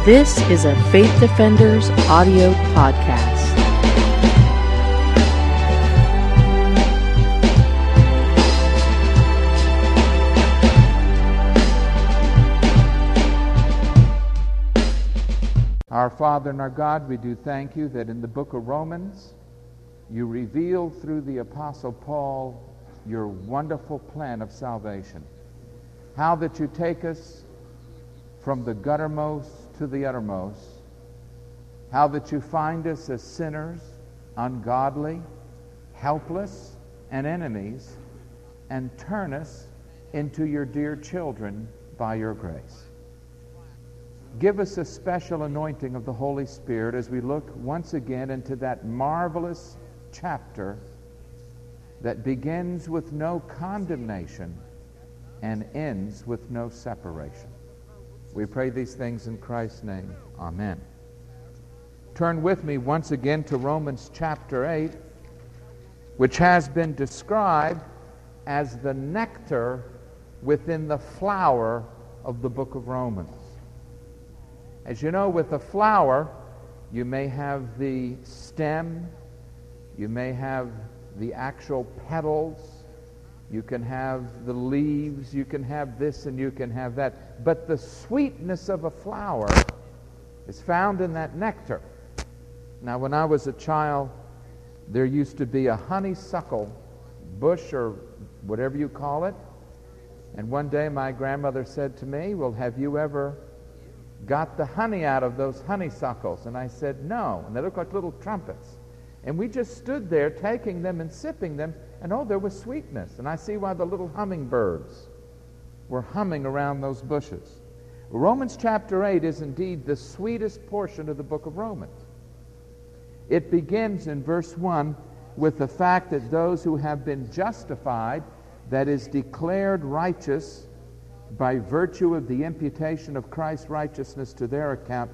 This is a Faith Defenders audio podcast. Our Father and our God, we do thank you that in the book of Romans, you revealed through the Apostle Paul your wonderful plan of salvation. How that you take us from the guttermost to the uttermost. How that you find us as sinners, ungodly, helpless, and enemies, and turn us into your dear children by your grace. Give us a special anointing of the Holy Spirit as we look once again into that marvelous chapter that begins with no condemnation and ends with no separation. We pray these things in Christ's name. Amen. Turn with me once again to Romans chapter 8, which has been described as the nectar within the flower of the book of Romans. As you know, with a flower, you may have the stem, you may have the actual petals, you can have the leaves, you can have this and you can have that. But the sweetness of a flower is found in that nectar. Now, when I was a child, there used to be a honeysuckle bush or whatever you call it. And one day my grandmother said to me, "Well, have you ever got the honey out of those honeysuckles?" And I said, "No." And they looked like little trumpets. And we just stood there taking them and sipping them, and there was sweetness. And I see why the little hummingbirds were humming around those bushes. Romans chapter 8 is indeed the sweetest portion of the book of Romans. It begins in verse 1 with the fact that those who have been justified, that is, declared righteous by virtue of the imputation of Christ's righteousness to their account,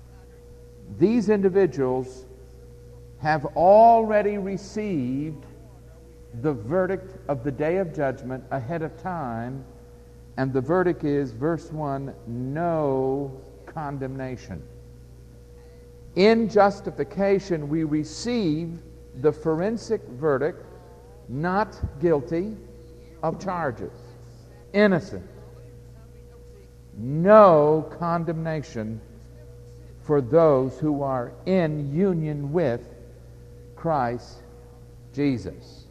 these individuals have already received the verdict of the day of judgment ahead of time, and the verdict is, verse 1, no condemnation. In justification, we receive the forensic verdict, not guilty of charges, innocent. No condemnation for those who are in union with Christ Jesus.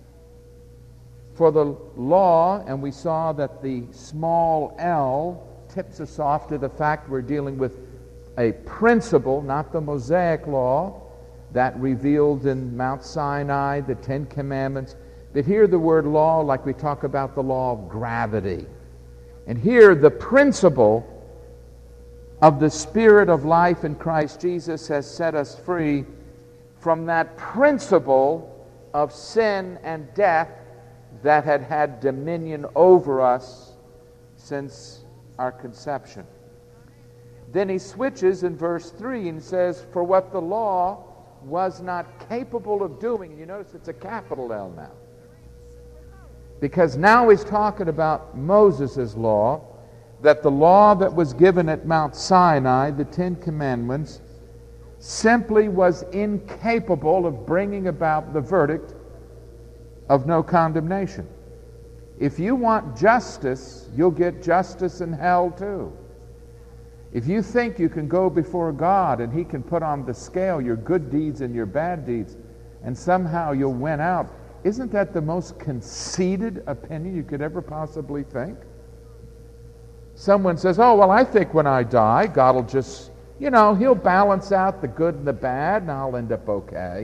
For the law, and we saw that the small l tips us off to the fact we're dealing with a principle, not the Mosaic law that revealed in Mount Sinai, the Ten Commandments. But here the word law, like we talk about the law of gravity. And here the principle of the Spirit of life in Christ Jesus has set us free from that principle of sin and death that had had dominion over us since our conception. Then he switches in verse 3 and says, "For what the law was not capable of doing." You notice it's a capital L now. Because now he's talking about Moses' law, that the law that was given at Mount Sinai, the Ten Commandments, simply was incapable of bringing about the verdict of no condemnation. If you want justice, you'll get justice in hell too. If you think you can go before God and He can put on the scale your good deeds and your bad deeds, and somehow you'll win out, isn't that the most conceited opinion you could ever possibly think? Someone says, "Oh, well, I think when I die, God will just, He'll balance out the good and the bad, and I'll end up okay."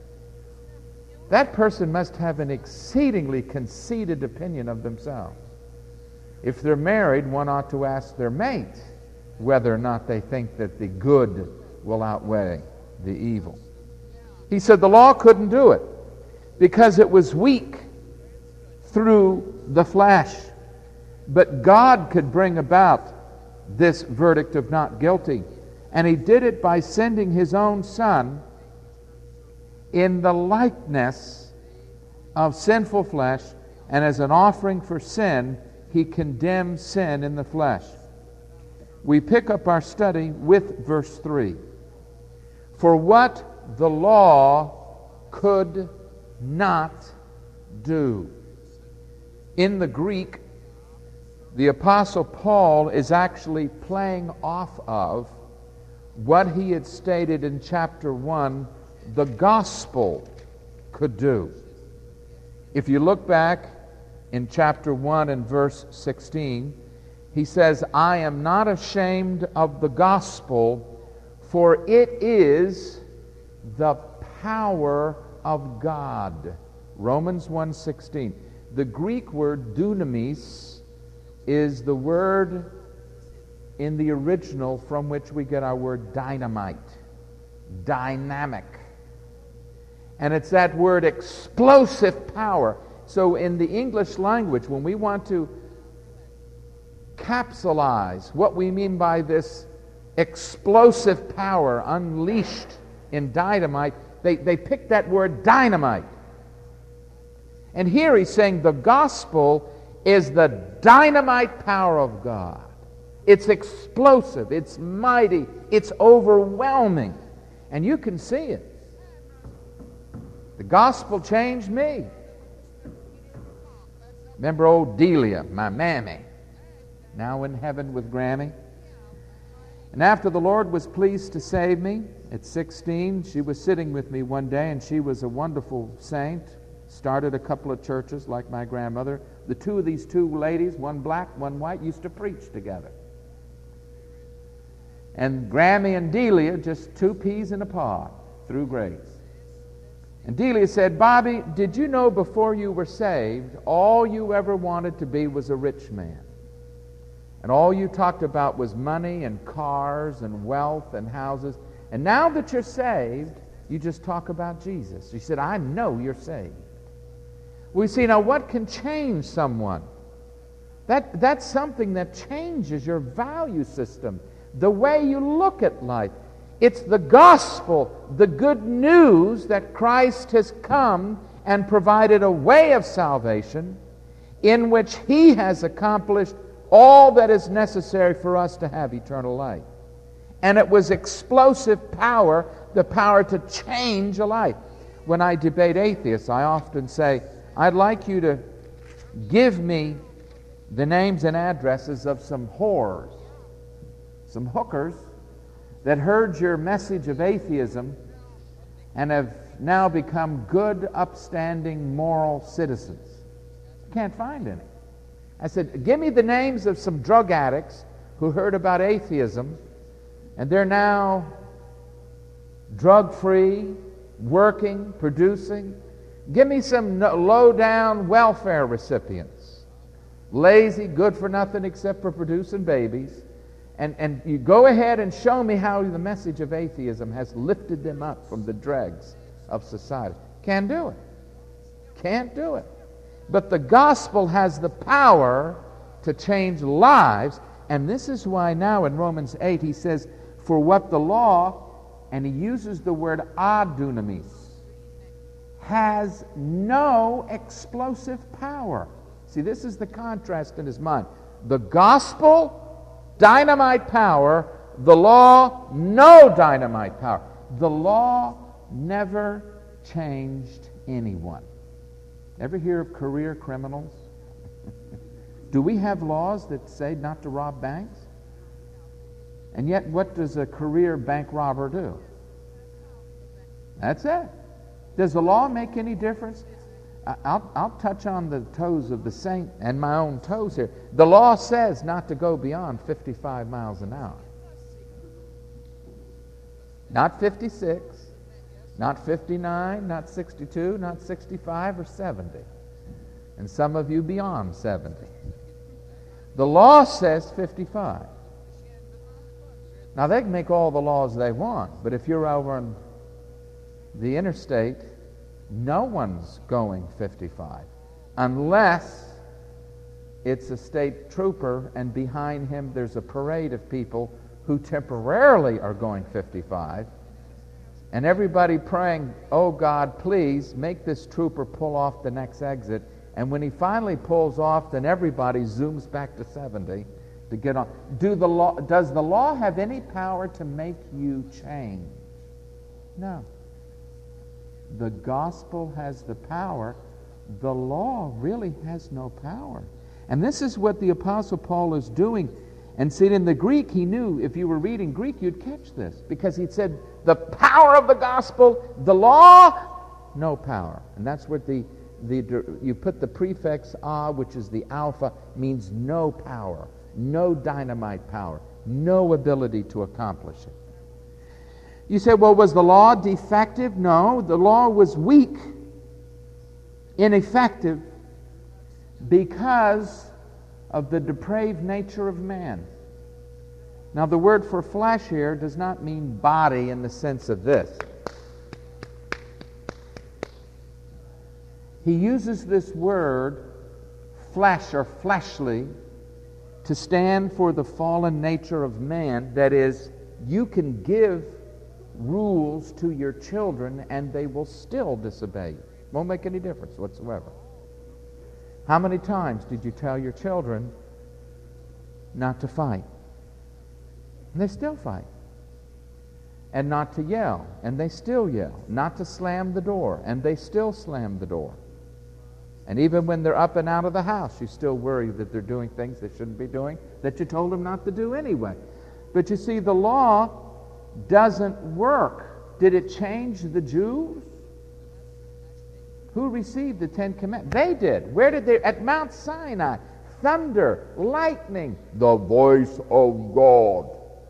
That person must have an exceedingly conceited opinion of themselves. If they're married, one ought to ask their mate whether or not they think that the good will outweigh the evil. He said the law couldn't do it because it was weak through the flesh. But God could bring about this verdict of not guilty. And He did it by sending His own Son in the likeness of sinful flesh, and as an offering for sin, He condemned sin in the flesh. we pick up our study with verse 3. For what the law could not do. In the Greek, the Apostle Paul is actually playing off of what he had stated in chapter 1 the gospel could do. If you look back in chapter 1 and verse 16, he says, I am not ashamed of the gospel, for it is the power of God. Romans 1:16. The Greek word dunamis is the word in the original from which we get our word dynamite, dynamic. And it's that word explosive power. So in the English language, when we want to capsulize what we mean by this explosive power unleashed in dynamite, they pick that word dynamite. And here he's saying the gospel is the dynamite power of God. It's explosive, it's mighty, it's overwhelming. And you can see it. The gospel changed me. Remember old Delia, my mammy, now in heaven with Grammy? And after the Lord was pleased to save me, at 16, she was sitting with me one day, and she was a wonderful saint. Started a couple of churches like my grandmother. The two of these two ladies, one black, one white, used to preach together. And Grammy and Delia, just two peas in a pod, through grace. And Delia said, Bobby, did you know before you were saved, all you ever wanted to be was a rich man? And all you talked about was money and cars and wealth and houses. And now that you're saved, you just talk about Jesus. She said, I know you're saved. We see now what can change someone. That's something that changes your value system, the way you look at life. It's the gospel, the good news that Christ has come and provided a way of salvation in which He has accomplished all that is necessary for us to have eternal life. And it was explosive power, the power to change a life. When I debate atheists, I often say, I'd like you to give me the names and addresses of some whores, some hookers that heard your message of atheism and have now become good, upstanding, moral citizens. Can't find any. I said, give me the names of some drug addicts who heard about atheism and they're now drug-free, working, producing. Give me some low-down welfare recipients, lazy, good for nothing except for producing babies. And you go ahead and show me how the message of atheism has lifted them up from the dregs of society. Can't do it. Can't do it. But the gospel has the power to change lives. And this is why now in Romans 8 he says, for what the law, and he uses the word adunamis, has no explosive power. See, this is the contrast in his mind. The gospel, dynamite power. The law, no dynamite power. The law never changed anyone. Ever hear of career criminals? Do we have laws that say not to rob banks? And yet, what does a career bank robber do? That's it. Does the law make any difference? I'll touch on the toes of the saint and my own toes here. The law says not to go beyond 55 miles an hour. Not 56, not 59, not 62, not 65 or 70. And some of you beyond 70. The law says 55. Now they can make all the laws they want, but if you're over on the interstate, no one's going 55 unless it's a state trooper and behind him there's a parade of people who temporarily are going 55 and everybody praying, oh God, please make this trooper pull off the next exit. And when he finally pulls off, then everybody zooms back to 70 to get on. Does the law have any power to make you change? No. The gospel has the power. The law really has no power. And this is what the Apostle Paul is doing. And see, in the Greek, he knew, if you were reading Greek, you'd catch this. Because he'd said, the power of the gospel, the law, no power. And that's what you put the prefix "a," which is the alpha, means no power, no dynamite power, no ability to accomplish it. You say, well, was the law defective? No, the law was weak, ineffective, because of the depraved nature of man. Now, the word for flesh here does not mean body in the sense of this. He uses this word, flesh or fleshly, to stand for the fallen nature of man. That is, you can give rules to your children and they will still disobey you. Won't make any difference whatsoever. How many times did you tell your children not to fight? And they still fight. And not to yell, and they still yell. Not to slam the door, and they still slam the door. And even when they're up and out of the house, you still worry that they're doing things they shouldn't be doing, that you told them not to do anyway. But you see, the law doesn't work. Did it change the Jews? Who received the Ten Commandments? They did. Where did they? At Mount Sinai. Thunder, lightning, the voice of God.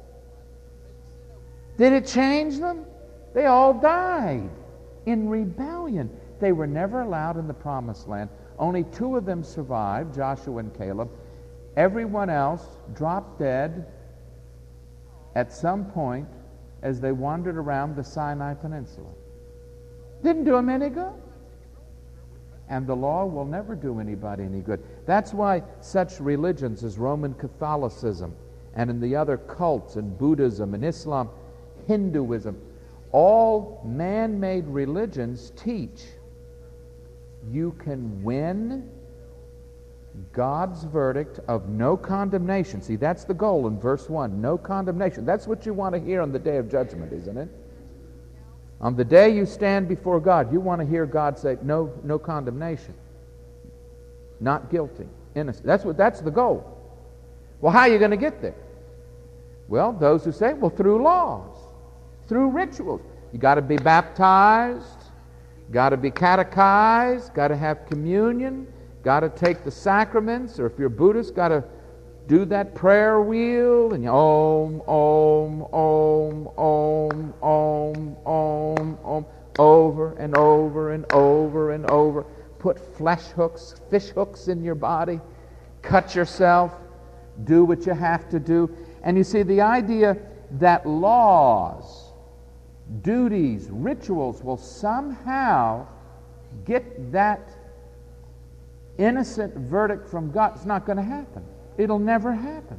Did it change them? They all died in rebellion. They were never allowed in the Promised Land. Only 2 of them survived, Joshua and Caleb. Everyone else dropped dead at some point as they wandered around the Sinai Peninsula. Didn't do them any good. And the law will never do anybody any good. That's why such religions as Roman Catholicism and in the other cults and Buddhism and Islam, Hinduism, all man-made religions teach you can win God's verdict of no condemnation. See, that's the goal in verse 1, no condemnation. That's what you want to hear on the day of judgment, isn't it? On the day you stand before God, you want to hear God say, no condemnation. Not guilty, innocent. That's the goal. Well, how are you going to get there? Well, those who say, well, through laws, through rituals. You got to be baptized, got to be catechized, got to have communion, got to take the sacraments, or if you're Buddhist, got to do that prayer wheel, and you om, om, om, om, om, om, om, over and over and over and over. Put fish hooks in your body, cut yourself, do what you have to do. And you see, the idea that laws, duties, rituals will somehow get that innocent verdict from God, it's not going to happen. It'll never happen.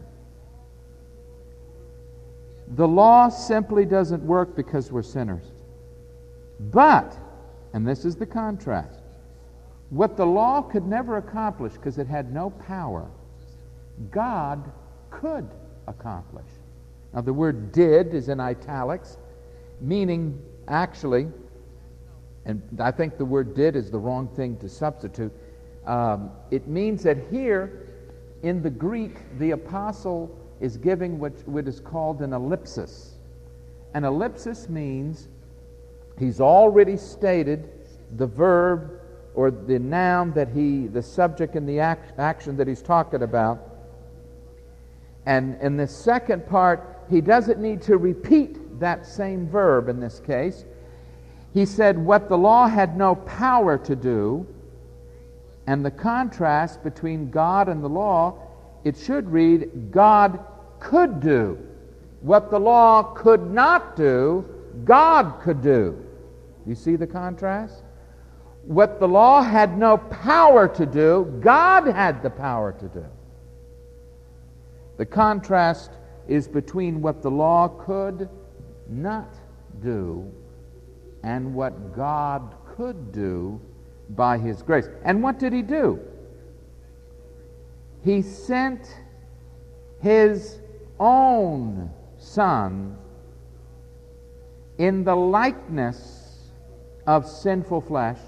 The law simply doesn't work because we're sinners. But, and this is the contrast, what the law could never accomplish because it had no power, God could accomplish. Now the word "did" is in italics, meaning actually, and I think the word "did" is the wrong thing to substitute. It means that here, in the Greek, the apostle is giving what is called an ellipsis. An ellipsis means he's already stated the verb or the noun that the subject and the action that he's talking about. And in the second part, he doesn't need to repeat that same verb in this case. He said what the law had no power to do, and the contrast between God and the law, it should read, God could do. What the law could not do, God could do. You see the contrast? What the law had no power to do, God had the power to do. The contrast is between what the law could not do and what God could do by His grace. And what did He do? He sent His own Son in the likeness of sinful flesh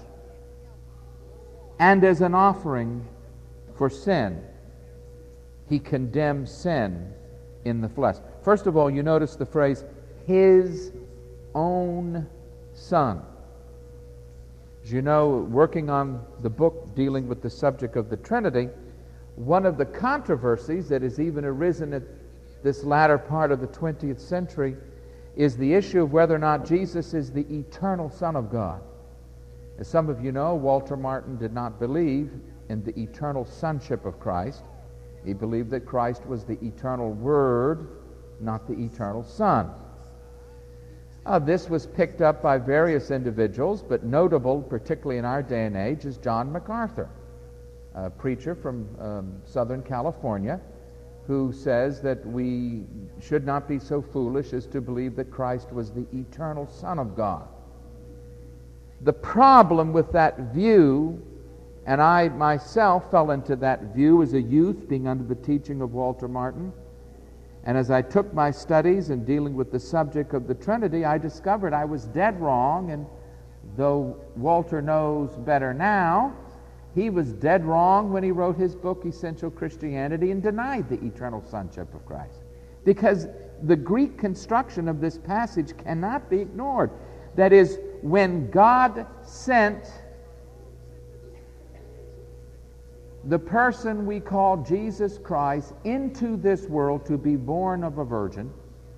and as an offering for sin. He condemns sin in the flesh. First of all, you notice the phrase, His own Son. As you know, working on the book dealing with the subject of the Trinity, one of the controversies that has even arisen at this latter part of the 20th century is the issue of whether or not Jesus is the eternal Son of God. As some of you know, Walter Martin did not believe in the eternal sonship of Christ. He believed that Christ was the eternal Word, not the eternal Son. This was picked up by various individuals, but notable, particularly in our day and age, is John MacArthur, a preacher from Southern California, who says that we should not be so foolish as to believe that Christ was the eternal Son of God. The problem with that view, and I myself fell into that view as a youth, being under the teaching of Walter Martin, and as I took my studies in dealing with the subject of the Trinity, I discovered I was dead wrong, and though Walter knows better now, he was dead wrong when he wrote his book, Essential Christianity, and denied the eternal sonship of Christ. Because the Greek construction of this passage cannot be ignored. That is, when God sent the person we call Jesus Christ into this world to be born of a virgin,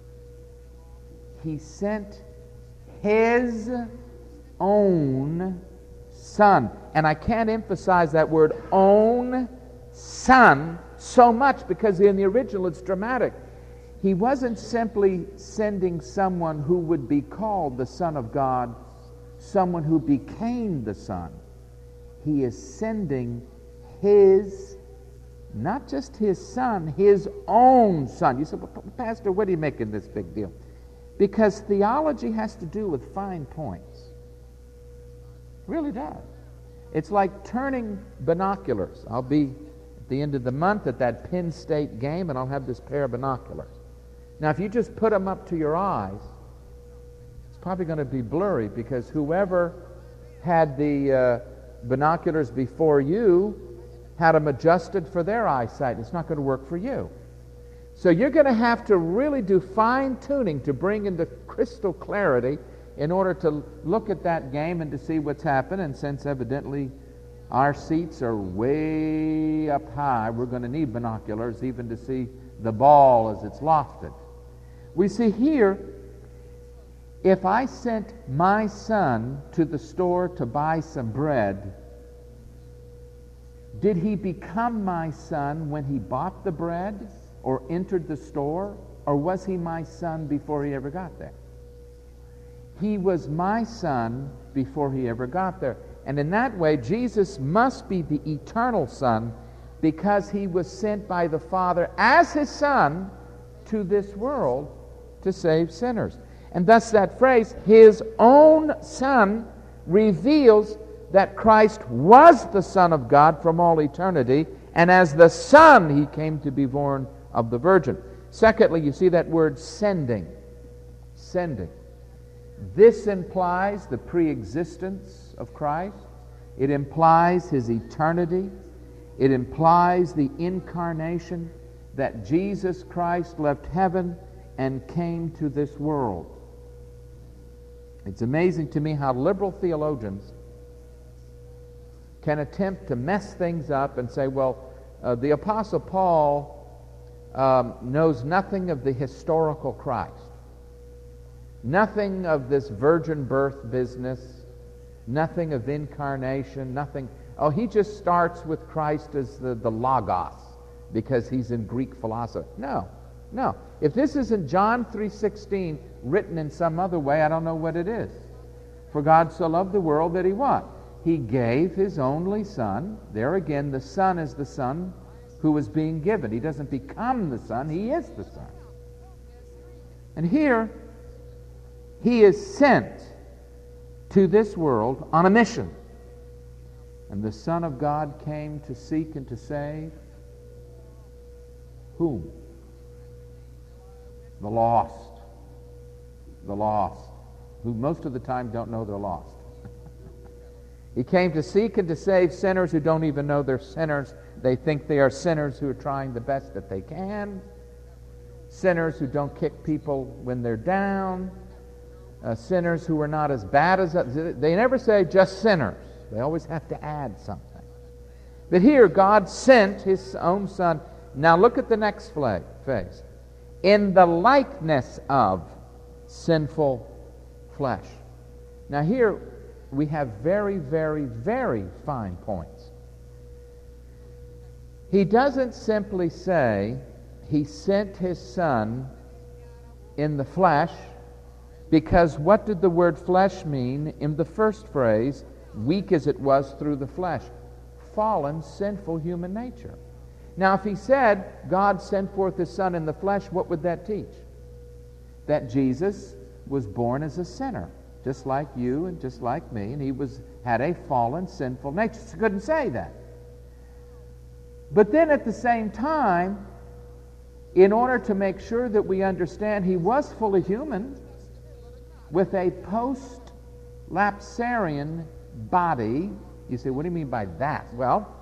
He sent His own Son. And I can't emphasize that word own Son so much because in the original it's dramatic. He wasn't simply sending someone who would be called the Son of God, someone who became the Son. He is sending His, not just His Son, His own Son. You say, well, Pastor, what are you making this big deal? Because theology has to do with fine points. It really does. It's like turning binoculars. I'll be at the end of the month at that Penn State game, and I'll have this pair of binoculars. Now, if you just put them up to your eyes, it's probably going to be blurry because whoever had the binoculars before you had them adjusted for their eyesight. It's not going to work for you. So you're going to have to really do fine-tuning to bring into crystal clarity in order to look at that game and to see what's happened. And since evidently our seats are way up high, we're going to need binoculars even to see the ball as it's lofted. We see here, if I sent my son to the store to buy some bread, did he become my son when he bought the bread or entered the store, or was he my son before he ever got there? He was my son before he ever got there. And in that way, Jesus must be the eternal Son because he was sent by the Father as his Son to this world to save sinners. And thus that phrase, His own Son, reveals that Christ was the Son of God from all eternity, and as the Son he came to be born of the Virgin. Secondly, you see that word sending. Sending. This implies the pre-existence of Christ. It implies His eternity. It implies the incarnation, that Jesus Christ left heaven and came to this world. It's amazing to me how liberal theologians can attempt to mess things up and say, well, the Apostle Paul knows nothing of the historical Christ, nothing of this virgin birth business, nothing of incarnation, nothing. Oh, he just starts with Christ as the Logos because he's in Greek philosophy. No. If this isn't John 3:16 written in some other way, I don't know what it is. For God so loved the world that He what? He gave His only Son. There again, the Son is the Son who is being given. He doesn't become the Son, He is the Son. And here, He is sent to this world on a mission. And the Son of God came to seek and to save whom? the lost, who most of the time don't know they're lost. He came to seek and to save sinners who don't even know they're sinners. They think they are sinners who are trying the best that they can. Sinners who don't kick people when they're down. Sinners who are not as bad as... They never say just sinners. They always have to add something. But here, God sent His own Son. Now look at the next phase. In the likeness of sinful flesh. Now here we have very, very, very fine points. He doesn't simply say He sent His Son in the flesh, because what did the word flesh mean in the first phrase, weak as it was through the flesh? Fallen, sinful human nature. Now, if He said God sent forth His Son in the flesh, what would that teach? That Jesus was born as a sinner, just like you and just like me, and He had a fallen, sinful nature. So He couldn't say that. But then at the same time, in order to make sure that we understand He was fully human, with a post-lapsarian body. You say, what do you mean by that? Well,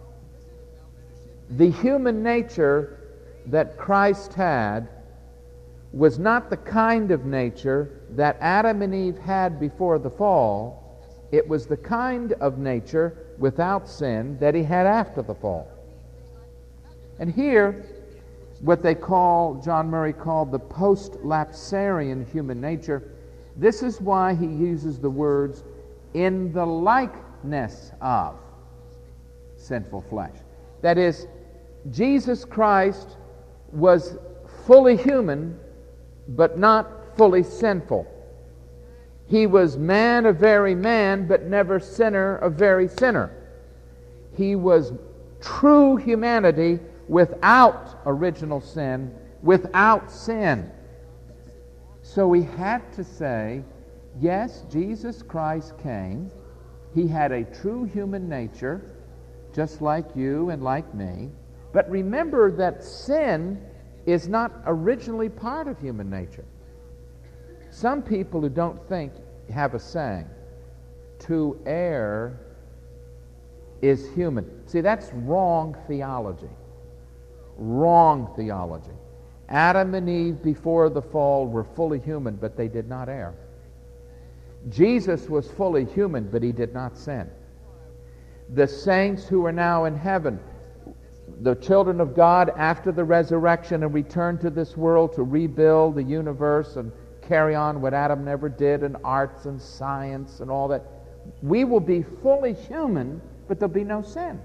the human nature that Christ had was not the kind of nature that Adam and Eve had before the fall. It was the kind of nature without sin that He had after the fall. And here, what John Murray called the post-lapsarian human nature, this is why he uses the words, in the likeness of sinful flesh. That is, Jesus Christ was fully human, but not fully sinful. He was man of very man, but never sinner of very sinner. He was true humanity without original sin, without sin. So we had to say, yes, Jesus Christ came. He had a true human nature, just like you and like me. But remember that sin is not originally part of human nature. Some people who don't think have a saying, to err is human. See, that's wrong theology. Wrong theology. Adam and Eve before the fall were fully human, but they did not err. Jesus was fully human, but He did not sin. The saints who are now in heaven, the children of God after the resurrection and return to this world to rebuild the universe and carry on what Adam never did in arts and science and all that, we will be fully human, but there'll be no sin.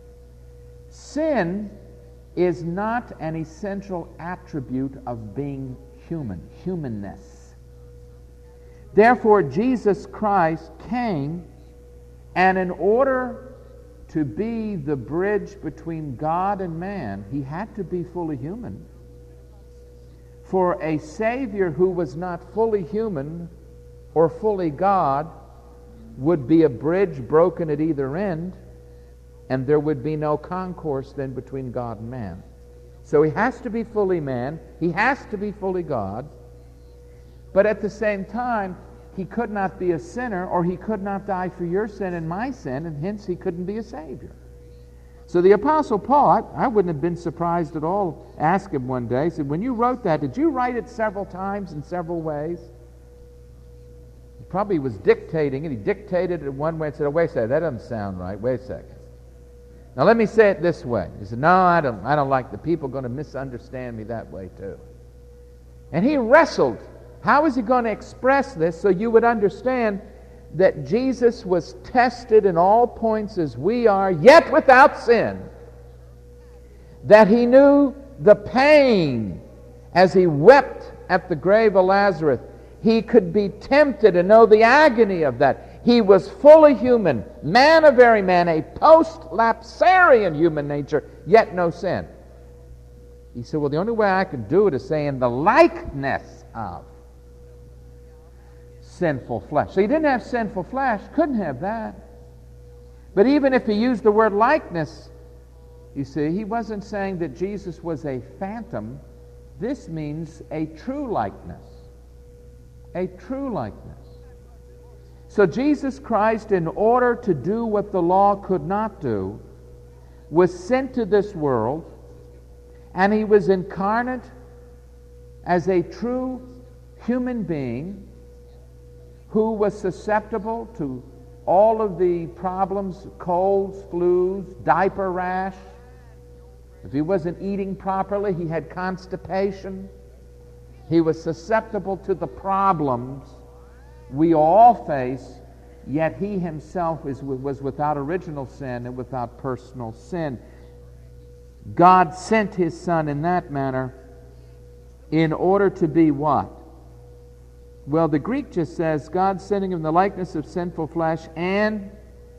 Sin is not an essential attribute of being human, humanness. Therefore, Jesus Christ came, and in order to be the bridge between God and man, He had to be fully human. For a Savior who was not fully human or fully God would be a bridge broken at either end, and there would be no concourse then between God and man. So He has to be fully man, He has to be fully God, but at the same time, He could not be a sinner, or He could not die for your sin and my sin, and hence He couldn't be a Savior. So the Apostle Paul, I wouldn't have been surprised at all, asked him one day, he said, when you wrote that, did you write it several times in several ways? He probably was dictating it. He dictated it one way and said, oh, wait a second, that doesn't sound right. Wait a second. Now let me say it this way. He said, no, I don't like the people going to misunderstand me that way too. And he wrestled. How is he going to express this so you would understand that Jesus was tested in all points as we are, yet without sin? That He knew the pain as He wept at the grave of Lazarus. He could be tempted and know the agony of that. He was fully human, man of very man, a post-lapsarian human nature, yet no sin. He said, well, the only way I can do it is say in the likeness of sinful flesh. So He didn't have sinful flesh, couldn't have that. But even if He used the word likeness, you see, He wasn't saying that Jesus was a phantom. This means a true likeness. A true likeness. So Jesus Christ, in order to do what the law could not do, was sent to this world, and he was incarnate as a true human being who was susceptible to all of the problems, colds, flus, diaper rash. If he wasn't eating properly, he had constipation. He was susceptible to the problems we all face, yet he himself was without original sin and without personal sin. God sent his Son in that manner in order to be what? Well, the Greek just says, God sending him in the likeness of sinful flesh and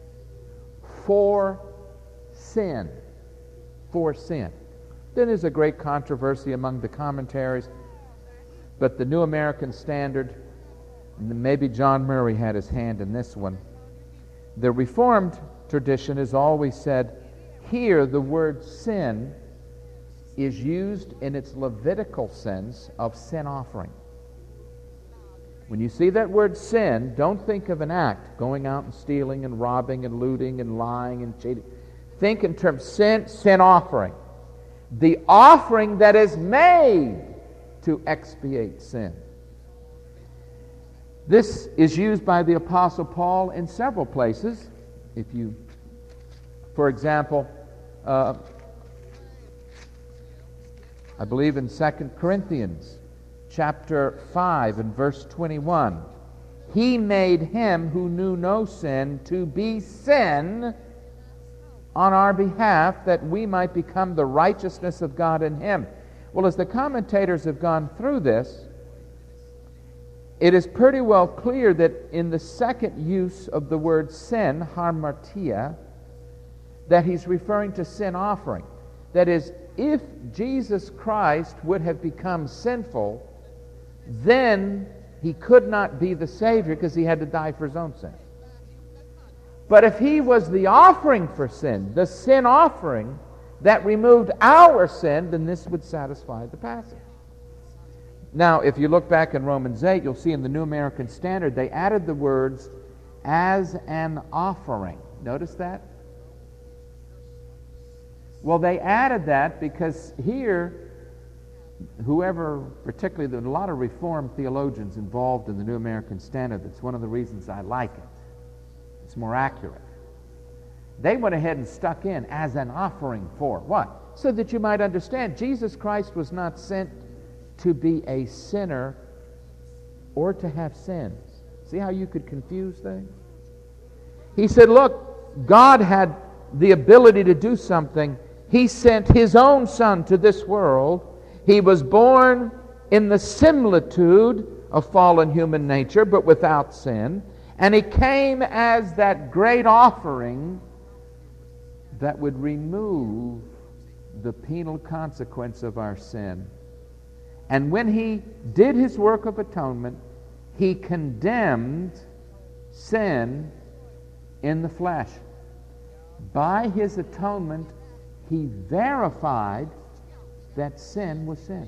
for sin. For sin. Then there's a great controversy among the commentaries, but the New American Standard, and maybe John Murray had his hand in this one. The Reformed tradition has always said, here the word sin is used in its Levitical sense of sin offering. When you see that word sin, don't think of an act, going out and stealing and robbing and looting and lying and cheating. Think in terms of sin offering. The offering that is made to expiate sin. This is used by the Apostle Paul in several places. If you, for example, I believe in 2 Corinthians chapter 5 and verse 21. He made him who knew no sin to be sin on our behalf, that we might become the righteousness of God in him. Well, as the commentators have gone through this, it is pretty well clear that in the second use of the word sin, hamartia, that he's referring to sin offering. That is, if Jesus Christ would have become sinful, then he could not be the Savior because he had to die for his own sin. But if he was the offering for sin, the sin offering that removed our sin, then this would satisfy the passage. Now, if you look back in Romans 8, you'll see in the New American Standard, they added the words, as an offering. Notice that? Well, they added that because here, whoever, particularly there are a lot of Reformed theologians involved in the New American Standard. That's one of the reasons I like it. It's more accurate. They went ahead and stuck in as an offering for what? So that you might understand, Jesus Christ was not sent to be a sinner or to have sins. See how you could confuse things? He said, look, God had the ability to do something. He sent his own Son to this world. He was born in the similitude of fallen human nature, but without sin. And he came as that great offering that would remove the penal consequence of our sin. And when he did his work of atonement, he condemned sin in the flesh. By his atonement, he verified that sin was sin.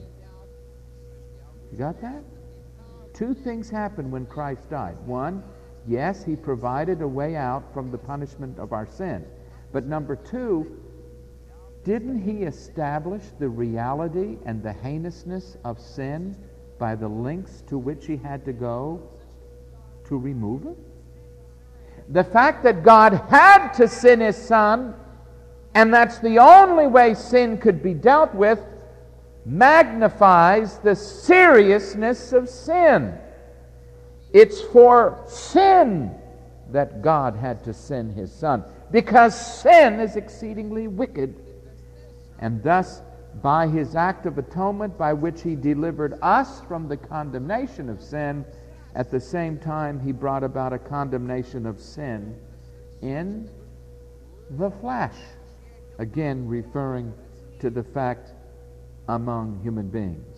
You got that? Two things happened when Christ died. One, yes, he provided a way out from the punishment of our sin. But number two, didn't he establish the reality and the heinousness of sin by the lengths to which he had to go to remove it? The fact that God had to send his Son, and that's the only way sin could be dealt with, magnifies the seriousness of sin. It's for sin that God had to send his Son, because sin is exceedingly wicked. And thus, by his act of atonement by which he delivered us from the condemnation of sin, at the same time he brought about a condemnation of sin in the flesh. Again, referring to the fact among human beings.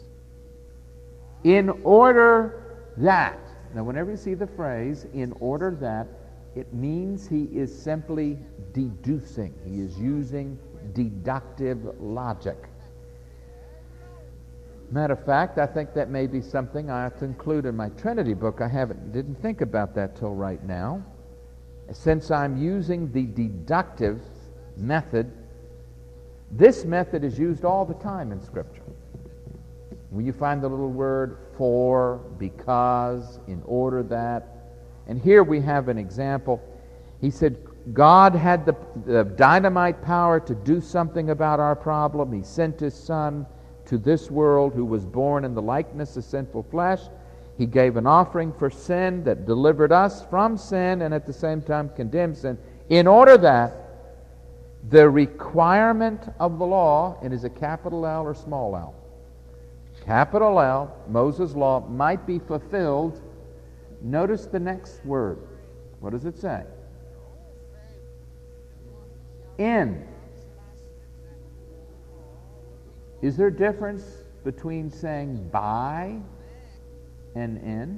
In order that, now whenever you see the phrase, in order that, it means he is simply deducing. He is using deductive logic. Matter of fact, I think that may be something I have to include in my Trinity book. Didn't think about that till right now. Since I'm using the deductive method, this method is used all the time in Scripture. When you find the little word for, because, in order that. And here we have an example. He said, God had the dynamite power to do something about our problem. He sent His Son to this world, who was born in the likeness of sinful flesh. He gave an offering for sin that delivered us from sin and at the same time condemned sin, in order that the requirement of the law, and is a capital L or small l? Capital L, Moses' law, might be fulfilled. Notice the next word. What does it say? In. Is there a difference between saying by and in?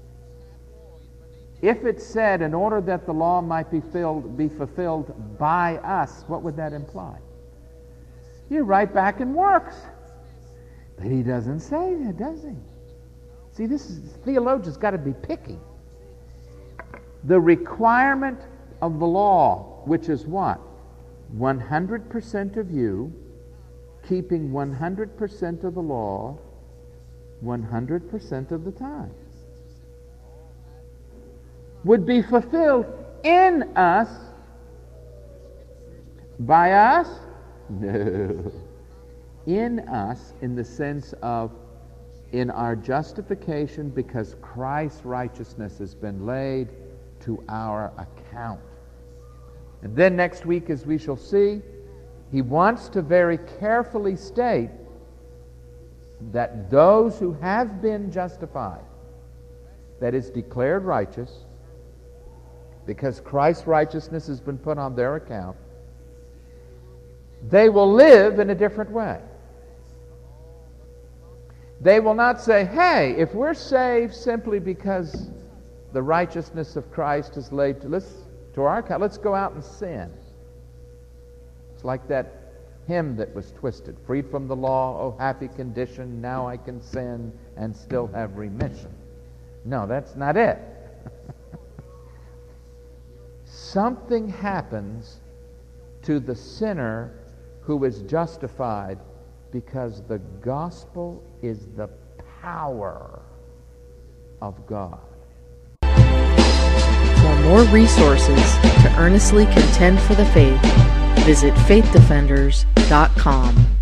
If it said, in order that the law might be fulfilled by us, what would that imply? You're right back in works. But he doesn't say that, does he? See, theologians got to be picky. The requirement of the law, which is what? 100% of you keeping 100% of the law 100% of the time, would be fulfilled in us. By us? No. In us, in the sense of in our justification, because Christ's righteousness has been laid to our account. And then next week, as we shall see, he wants to very carefully state that those who have been justified, that is, declared righteous, because Christ's righteousness has been put on their account, they will live in a different way. They will not say, hey, if we're saved simply because the righteousness of Christ is laid to our account, let's go out and sin. It's like that hymn that was twisted. Freed from the law, oh happy condition, now I can sin and still have remission. No, that's not it. Something happens to the sinner who is justified because the gospel is the power of God. For more resources to earnestly contend for the faith, visit faithdefenders.com.